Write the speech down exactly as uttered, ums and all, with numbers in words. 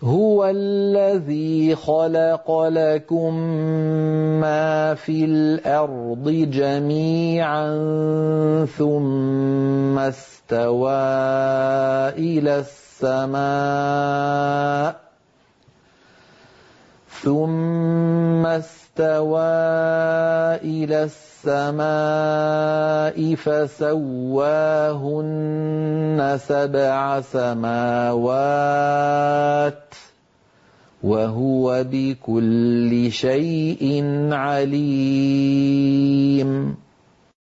هُوَ الَّذِي خَلَقَ لَكُم مَّا فِي الْأَرْضِ جَمِيعًا ثُمَّ اسْتَوَىٰ إِلَى السَّمَاءِ ثُمَّ اسْتَوَىٰ إِلَى السَّمَاءِ فَسَوَّاهُنَّ سَبْعَ سَمَاوَاتٍ وَهُوَ بِكُلِّ شَيْءٍ عَلِيمٌ